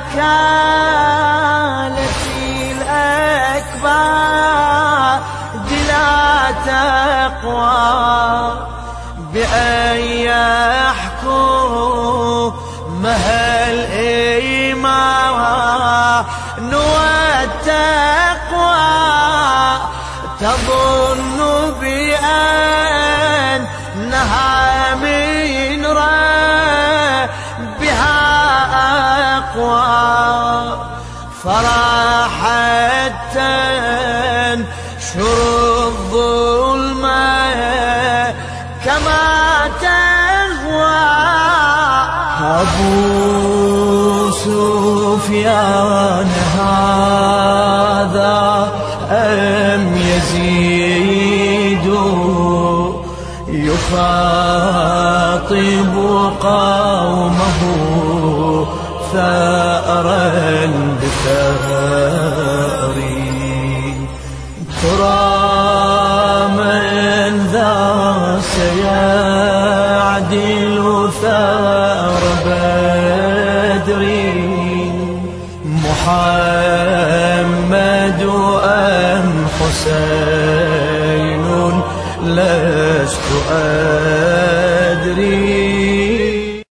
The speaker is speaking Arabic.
كالتي الأكباد لا تقوى بأن يحكمها الإيمان والتقوى تظن بأنها من ربها أقوى فراحت تنشر الظلم كما تهوى أبو سفيان هذا أم يزيد يخاطب قومه ثأرا بثأر ترى من ذا سيعدل ثأر بدر محمد أم حسين لست